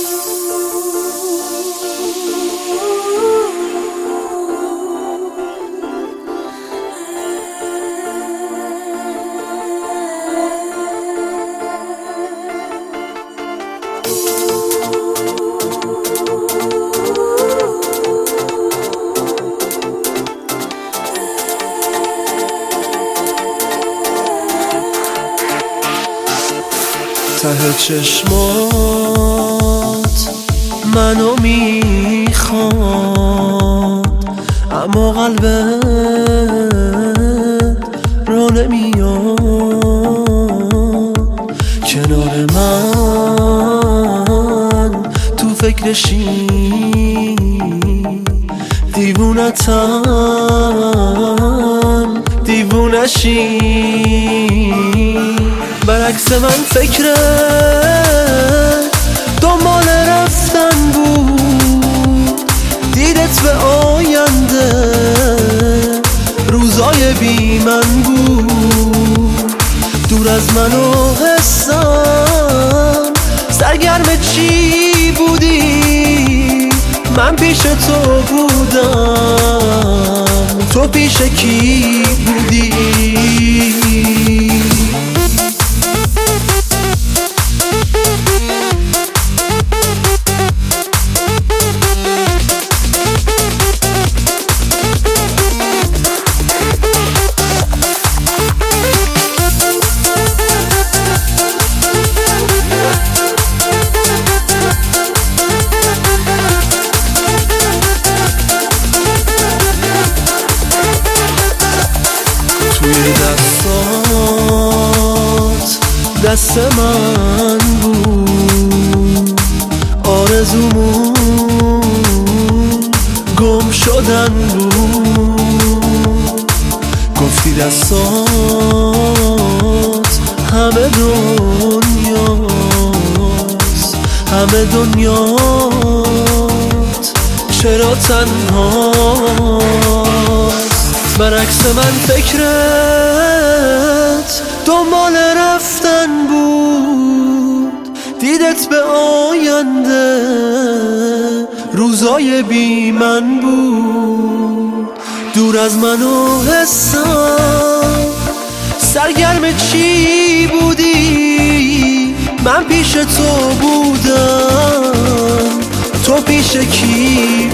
ته چشمات منو میخواد، اما قلبت را نمیاد. کنار من تو فکرشی، دیوونتم دیوونشی. برعکس من فکرت دنبال رفتن بود، دیدت به آینده روزای بی من بود. دور از من و حسم سرگرم چی بودی؟ من پیش تو بودم، تو پیش کی بودی؟ توی دست من بود آرزومون، گم شدن بود. گفتی دستات همه دنیاست، همه دنیات چرا تنهاست؟ برعکس من فکرت دنبال رفتن بود، دیدت به آینده روزای بی من بود. دور از من و حسم سرگرم چی بودی؟ من پیش تو بودم، تو پیش کی